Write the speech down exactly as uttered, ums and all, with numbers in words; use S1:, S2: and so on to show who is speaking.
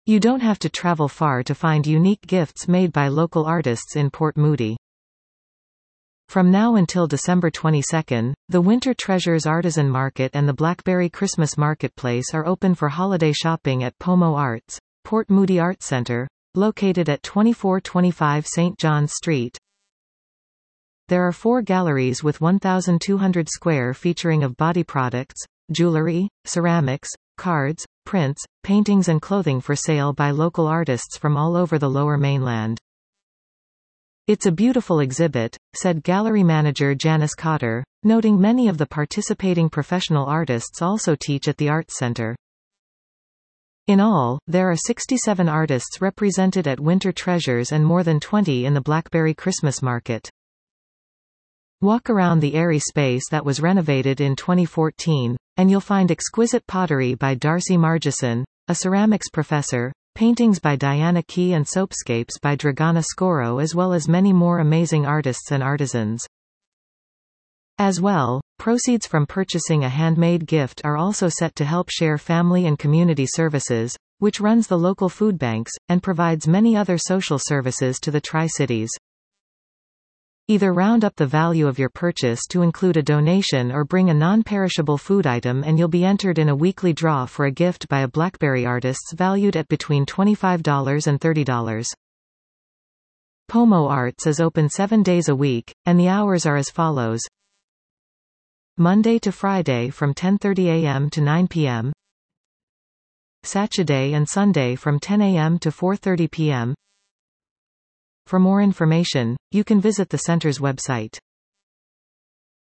S1: You don't have to travel far to find unique gifts made by local artists in Port Moody. From now until December twenty-second, the Winter Treasures Artisan Market and the Blackberry Christmas Marketplace are open for holiday shopping at Pomo Arts, Port Moody Art Center, located at twenty-four twenty-five Saint John's Street. There are four galleries with one thousand two hundred square featuring of body products, jewelry, ceramics, cards, prints, paintings and clothing for sale by local artists from all over the Lower Mainland. It's a beautiful exhibit, said gallery manager Janice Cotter, noting many of the participating professional artists also teach at the Arts Center. In all, there are sixty-seven artists represented at Winter Treasures and more than twenty in the Blackberry Christmas Market. Walk around the airy space that was renovated in twenty fourteen, and you'll find exquisite pottery by Darcy Margison, a ceramics professor, paintings by Diana Key and soapscapes by Dragana Scoro, as well as many more amazing artists and artisans. As well, proceeds from purchasing a handmade gift are also set to help Share Family and Community Services, which runs the local food banks, and provides many other social services to the Tri-Cities. Either round up the value of your purchase to include a donation or bring a non-perishable food item and you'll be entered in a weekly draw for a gift by a Blackberry artist valued at between twenty-five dollars and thirty dollars. Pomo Arts is open seven days a week, and the hours are as follows. Monday to Friday from ten thirty a m to nine p m Saturday and Sunday from ten a m to four thirty p m For more information, you can visit the center's website.